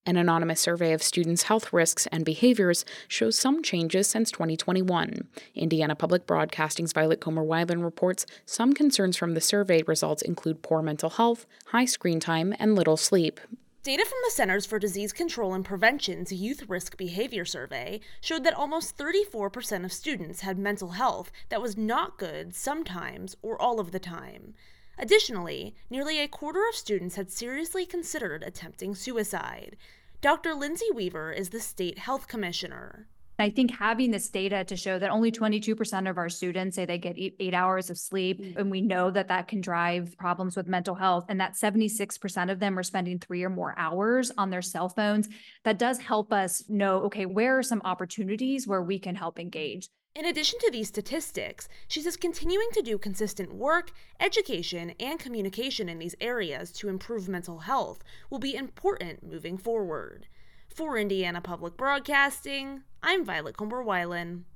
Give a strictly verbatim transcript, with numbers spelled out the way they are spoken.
An anonymous survey of students' health risks and behaviors shows some changes since twenty twenty-one. Indiana Public Broadcasting's Violet Comer-Weiland reports some concerns from the survey results include poor mental health, high screen time, and little sleep. Data from the Centers for Disease Control and Prevention's Youth Risk Behavior Survey showed that almost thirty-four percent of students had mental health that was not good sometimes or all of the time. Additionally, nearly a quarter of students had seriously considered attempting suicide. Doctor Lindsay Weaver is the state health commissioner. I think having this data to show that only twenty-two percent of our students say they get eight, eight hours of sleep, mm-hmm. and we know that that can drive problems with mental health, and that seventy-six percent of them are spending three or more hours on their cell phones, that does help us know, okay, where are some opportunities where we can help engage? In addition to these statistics, she says continuing to do consistent work, education, and communication in these areas to improve mental health will be important moving forward. For Indiana Public Broadcasting, I'm Violet Comer-Weiland.